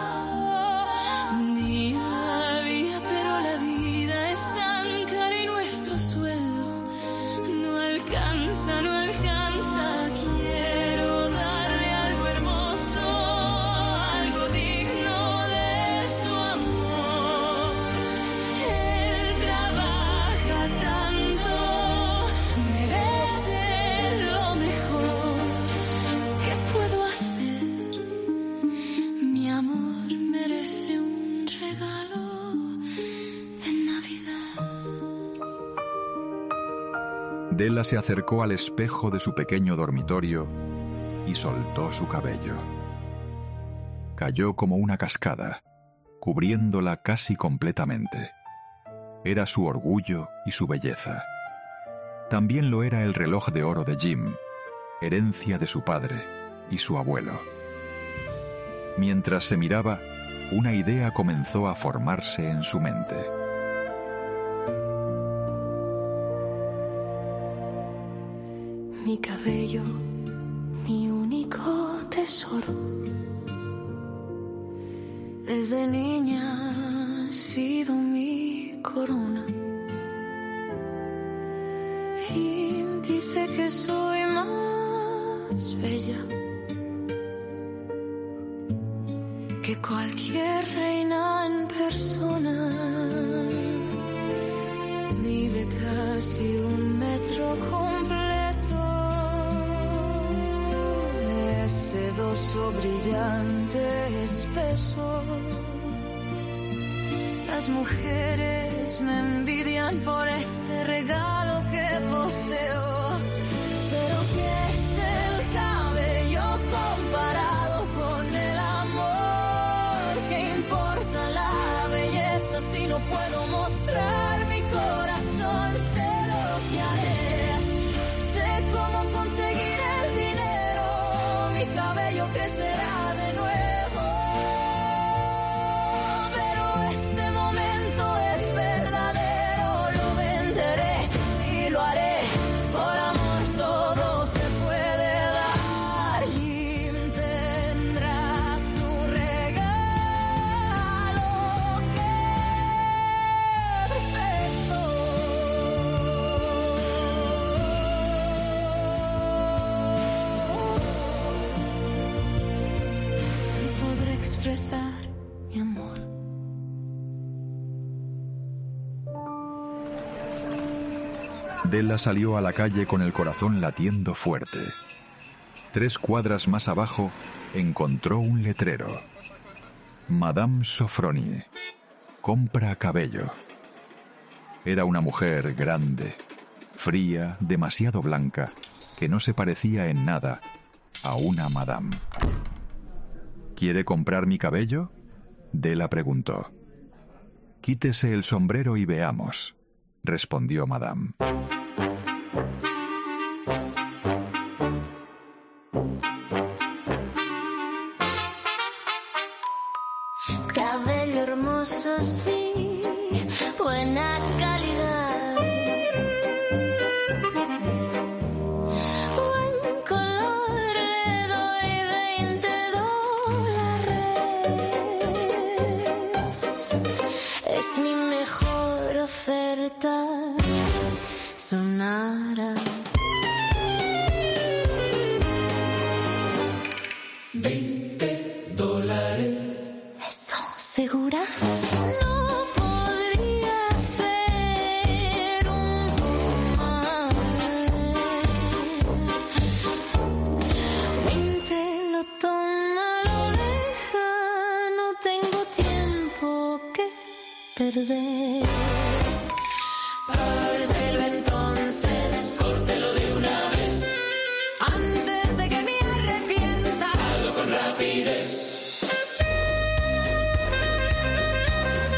día a día, pero la vida es tan cara y nuestro sueldo no alcanza, no alcanza. Quiero darle algo hermoso, algo digno de su amor. Él trabaja tanto, merece lo mejor. ¿Qué puedo hacer? Mi amor merece un regalo de Navidad. Della se acercó al espejo de su pequeño dormitorio y soltó su cabello. Cayó como una cascada, cubriéndola casi completamente. Era su orgullo y su belleza. También lo era el reloj de oro de Jim, herencia de su padre y su abuelo. Mientras se miraba, una idea comenzó a formarse en su mente. Mi cabello, mi único tesoro. Desde niña ha sido mi corona. Y dice que soy más bella que cualquier reina en persona. Mide casi un metro completo. Sedoso, brillante, espeso. Las mujeres me envidian por este regalo que poseo. Pero ¿qué es el cabello comparado con el amor? ¿Qué importa la belleza si no puedo mostrar mi corazón? Sé lo que haré, sé cómo conseguir el dinero. Mi cabello crecerá de nuevo, pero este momento es verdadero. Lo venderé, sí lo haré, por amor todo se puede dar. Jim tendrá su regalo, qué perfecto. Expresar mi amor. Della salió a la calle con el corazón latiendo fuerte. Tres cuadras más abajo encontró un letrero. Madame Sofronie, compra cabello. Era una mujer grande, fría, demasiado blanca, que no se parecía en nada a una madame. ¿Quiere comprar mi cabello?, Della preguntó. Quítese el sombrero y veamos, respondió madame. Cabello hermoso, sí, buena calidad. Buen color, le doy veinte dólares. Es mi mejor oferta. Sonara. veinte dólares. ¿Estás segura? No podría ser un poco más. veinte lo toma, lo deja. No tengo tiempo que perder. Pártelo entonces. Córtelo de una vez. Antes de que me arrepienta. Hazlo con rapidez.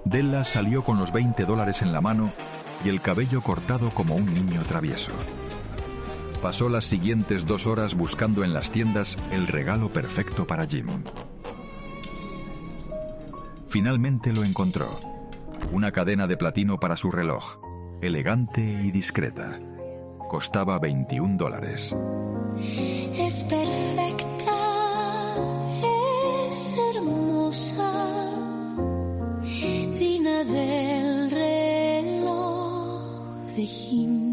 Della salió con los veinte dólares en la mano y el cabello cortado como un niño travieso. Pasó las siguientes dos horas buscando en las tiendas el regalo perfecto para Jim. Finalmente lo encontró. Una cadena de platino para su reloj, elegante y discreta. Costaba veintiún dólares. Es perfecta, es hermosa, digna del reloj de Jim.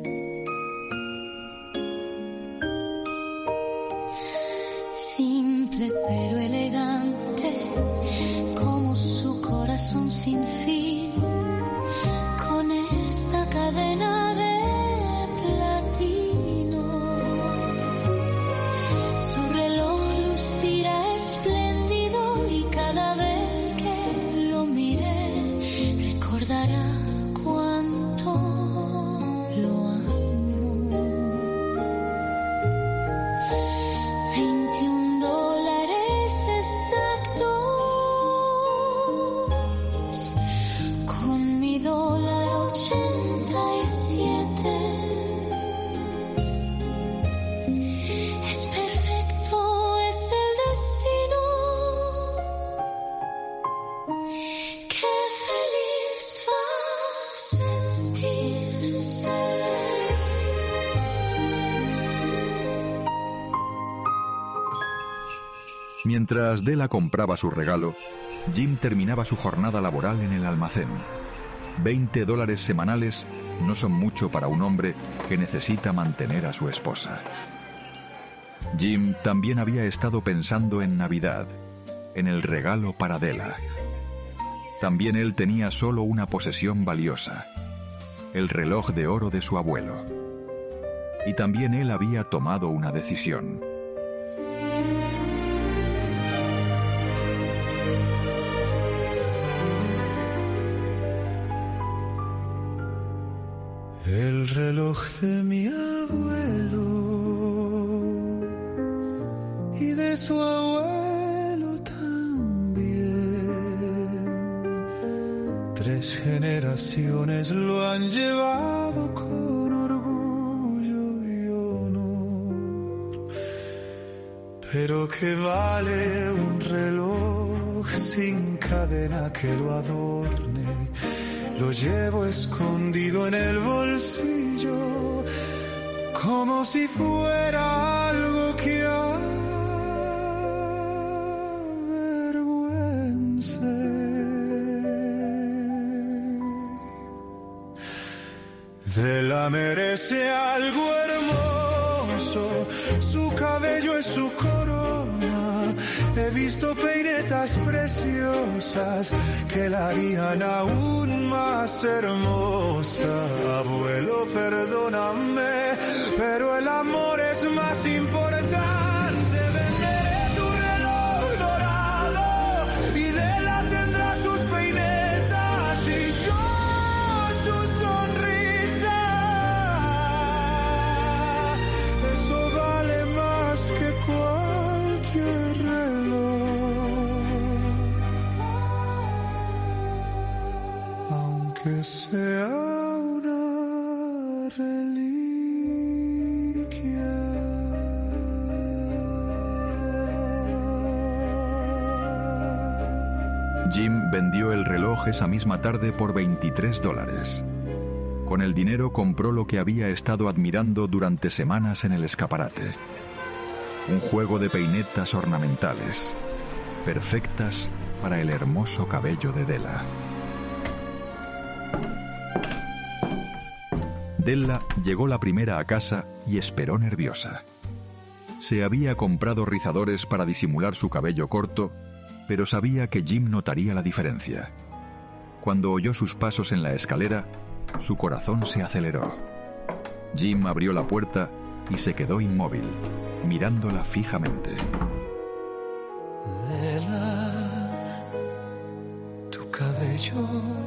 Simple pero elegante, como su corazón sin fin, con esta cadena de platino. Su reloj lucirá espléndido y cada vez que lo mire recordará cuánto lo amo. veintiún dólares exactos, con mi dólar ochenta y siete. Es perfecto, es el destino. Qué feliz va a sentirse. Mientras Della compraba su regalo, Jim terminaba su jornada laboral en el almacén. veinte dólares semanales no son mucho para un hombre que necesita mantener a su esposa. Jim también había estado pensando en Navidad, en el regalo para Della. También él tenía solo una posesión valiosa, el reloj de oro de su abuelo. Y también él había tomado una decisión. El reloj de mi abuelo y de su abuelo también. Tres generaciones lo han llevado con orgullo y honor. Pero que vale un reloj sin cadena que lo adorne. Lo llevo escondido en el bolsillo, como si fuera algo que avergüence. Della merece algo hermoso, su cabello es su corona. He visto peinetas preciosas que la harían aún más hermosa. Abuelo, perdóname, pero el amor es más importante. Venderé tu reloj dorado y Della tendrá sus peinetas y yo su sonrisa. Eso vale más que cualquier que sea una reliquia. Jim vendió el reloj esa misma tarde por veintitrés dólares. Con el dinero compró lo que había estado admirando durante semanas en el escaparate. Un juego de peinetas ornamentales, perfectas para el hermoso cabello de Della. Della llegó la primera a casa y esperó nerviosa. Se había comprado rizadores para disimular su cabello corto, pero sabía que Jim notaría la diferencia. Cuando oyó sus pasos en la escalera, su corazón se aceleró. Jim abrió la puerta y se quedó inmóvil, mirándola fijamente. Della, tu cabello,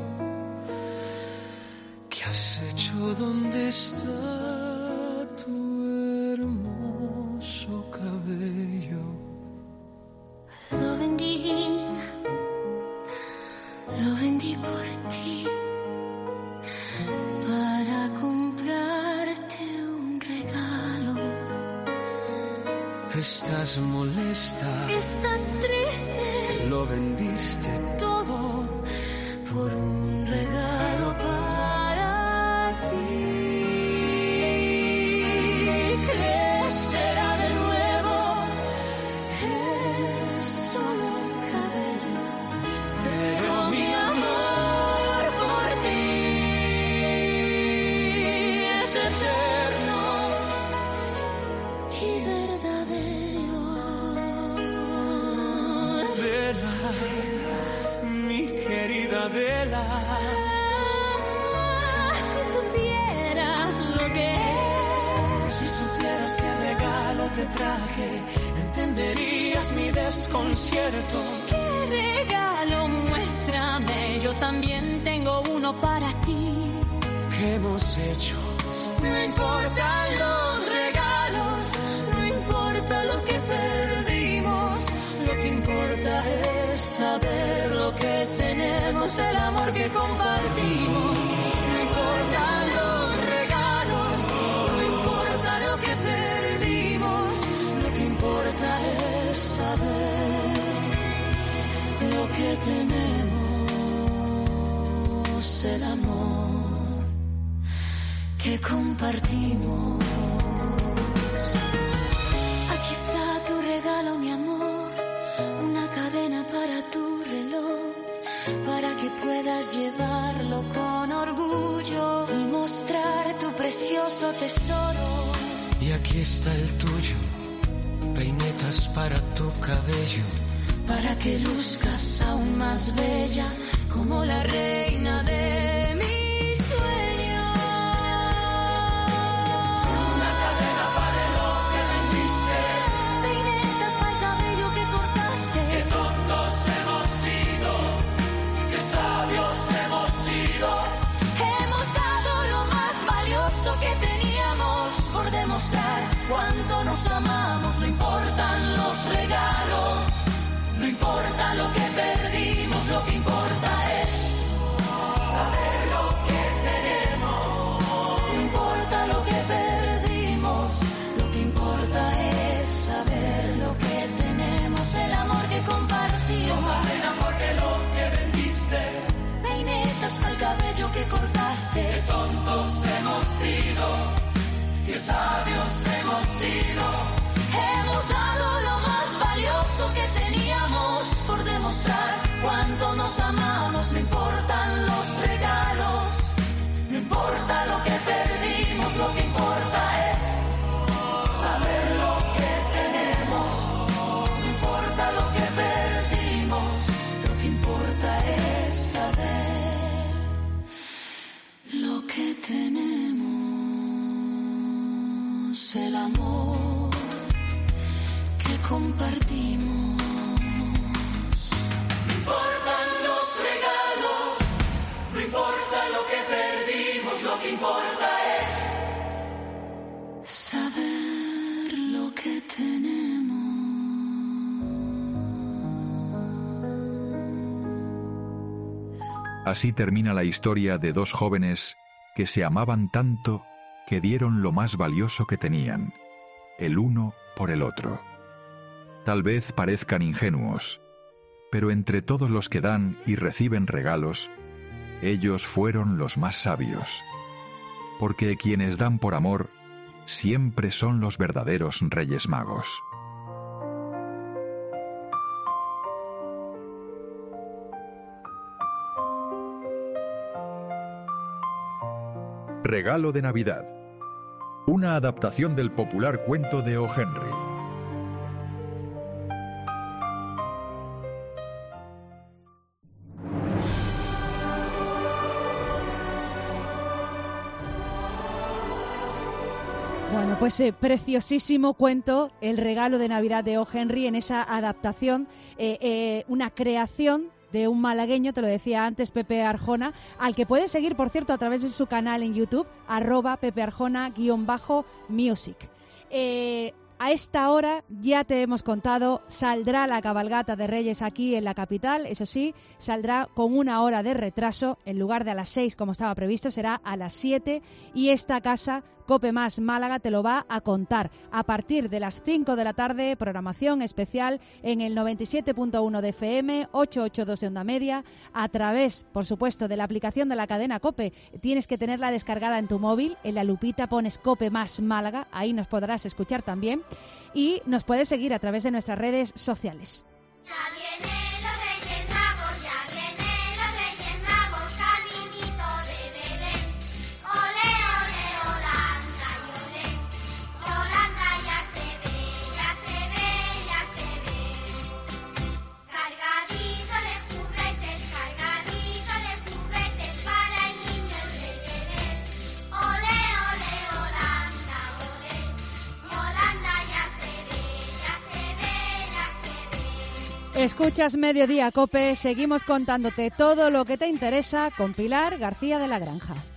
¿qué has hecho? ¿Dónde está tu hermoso cabello? Lo vendí, lo vendí Estás molesta, estás triste, lo vendiste todo por un regalo para ti. Crecerá de nuevo, es solo cabello, pero mi amor por ti es eterno y verdadero. Adela, mi querida Adela. Si supieras lo que es, Si supieras qué regalo te traje, entenderías mi desconcierto. qué regalo, muéstrame, yo también tengo uno para ti. ¿Qué hemos hecho? No importan los regalos, no importa lo que perdimos, lo que importa es saber lo que tenemos, el amor que compartimos. No importan los regalos, no importa lo que perdimos, lo que importa es saber lo que tenemos, el amor que compartimos. Aquí está tu regalo, mi amor, una cadena para tu reloj, para que puedas llevarlo con orgullo y mostrar tu precioso tesoro. Y aquí está el tuyo, peinetas para tu cabello, para que luzcas aún más bella como la reina de mis sueños. una cadena para el ojo que vendiste. Peinetas para el cabello que cortaste. Qué tontos hemos sido, qué sabios hemos sido. Hemos dado lo más valioso que teníamos por demostrar cuánto nos amamos. No importan los regalos, no importa lo que perdimos, lo que importa es saber lo que tenemos. No importa lo que perdimos, lo que importa es saber lo que tenemos, el amor que compartimos. Cadena porque lo que vendiste. Peinetas para el cabello que cortaste. Qué tontos hemos sido, qué sabios hemos sido. Hemos dado lo más valioso que teníamos por demostrar cuánto nos amamos. No importan los regalos, no importa lo que perdimos, lo que importa es saber lo que tenemos. No importa lo que perdimos, lo que importa es saber lo que tenemos, el amor que compartimos. No importan los regalos, no importa lo que perdimos, lo que importa es saber lo que tenemos. Así termina la historia de dos jóvenes que se amaban tanto que dieron lo más valioso que tenían, el uno por el otro. Tal vez parezcan ingenuos, pero entre todos los que dan y reciben regalos, ellos fueron los más sabios, porque quienes dan por amor siempre son los verdaderos Reyes Magos. Regalo de Navidad. Una adaptación del popular cuento de O. Henry. Bueno, pues eh, preciosísimo cuento, El regalo de Navidad de O. Henry, en esa adaptación, eh, eh, una creación de un malagueño, te lo decía antes, Pepe Arjona, al que puedes seguir, por cierto, a través de su canal en YouTube, arroba Pepe Arjona guión bajo music. Eh, A esta hora ya te hemos contado, saldrá la cabalgata de Reyes aquí en la capital, eso sí, saldrá con una hora de retraso, en lugar de a las seis como estaba previsto, será a las siete, y esta casa, Cope Más Málaga, te lo va a contar. A partir de las cinco de la tarde, programación especial en el noventa y siete punto uno de F M, ochocientos ochenta y dos de onda media, a través, por supuesto, de la aplicación de la cadena Cope. Tienes que tenerla descargada en tu móvil, en la lupita pones Cope Más Málaga, ahí nos podrás escuchar también, y nos puedes seguir a través de nuestras redes sociales. Escuchas Mediodía Cope, seguimos contándote todo lo que te interesa con Pilar García de la Granja.